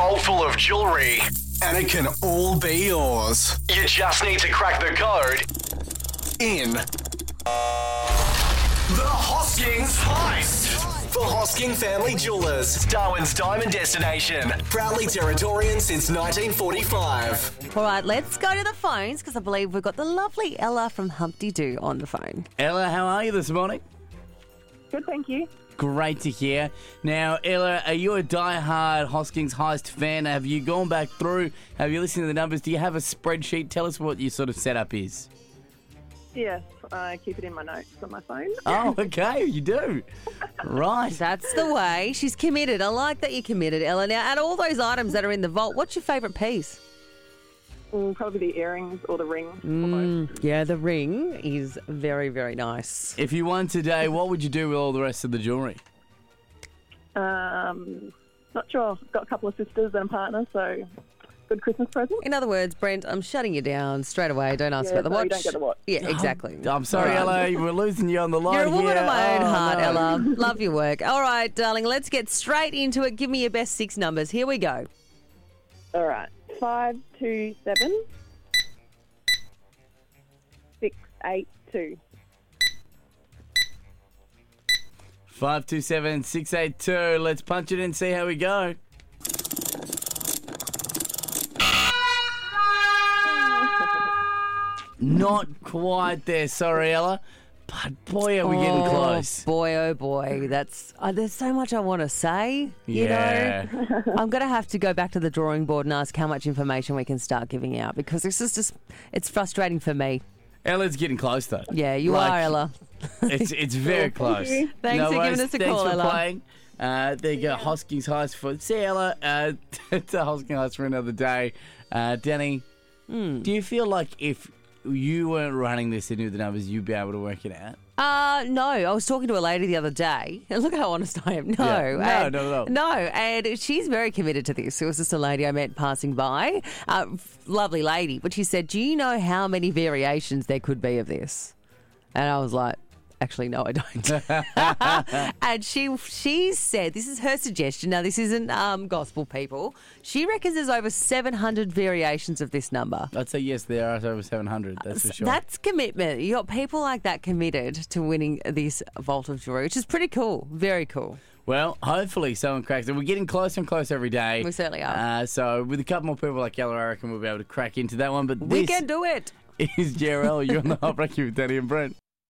vault full of jewellery, and it can all be yours. You just need to crack the code in the Hoskings Heist. For Hosking Family Jewellers, Darwin's diamond destination. Proudly Territorian since 1945. All right, let's go to the phones because I believe we've got the lovely Ella from Humpty Doo on the phone. Ella, how are you this morning? Good, thank you. Great to hear. Now, Ella, are you a die-hard Hoskings Heist fan? Have you gone back through? Have you listened to the numbers? Do you have a spreadsheet? Tell us what your sort of setup is. Yes, I keep it in my notes on my phone. Oh, okay, you do. Right. That's the way. She's committed. I like that you're committed, Ella. Now, out of all those items that are in the vault, what's your favourite piece? Probably the earrings or the ring. Yeah, the ring is very, very nice. If you won today, what would you do with all the rest of the jewellery? Not sure. Got a couple of sisters and a partner, so good Christmas present. In other words, Brent, I'm shutting you down straight away. Don't ask Yeah, about the so watch. you don't get the watch. Yeah, exactly. I'm sorry, All right. Ella. We're losing you on the line You're a woman here. of my own Oh, heart, no. Ella. Love your work. All right, darling, let's get straight into it. Give me your best 6 numbers. Here we go. All right. 5, 2, 7, 6, 8, 2. 527-682. Let's punch it in and see how we go. Not quite there, sorry, Ella. But boy, are we getting close. Boy, oh boy, that's there's so much I want to say. You Yeah. know, I'm going to have to go back to the drawing board and ask how much information we can start giving out because this is just—it's frustrating for me. Ella's getting close though. Yeah, you Like, are, Ella. It's very close. you. Thanks No for worries. giving us a Thanks call, for Ella. playing. There you go, Hoskings Heist for... See, Ella, it's a Hoskings Heist for another day. Danny, do you feel like if you weren't running this and knew the numbers, you'd be able to work it out? No, I was talking to a lady the other day, and look how honest I am. No, Yeah. No, and, not at all. No, and she's very committed to this. It was just a lady I met passing by, lovely lady, but she said, "Do you know how many variations there could be of this?" And I was like, "Actually, no, I don't." And she said, this is her suggestion. Now, this isn't gospel, people. She reckons there's over 700 variations of this number. I'd say yes, there are over 700, that's for sure. That's commitment. You got people like that committed to winning this vault of jewelry, which is pretty cool. Very cool. Well, hopefully someone cracks it. We're getting closer and closer every day. We certainly are. So with a couple more people like Ella, I reckon we'll be able to crack into that one. But We this can do it. is JRL. You're on the Hot Breaking with Danny and Brent.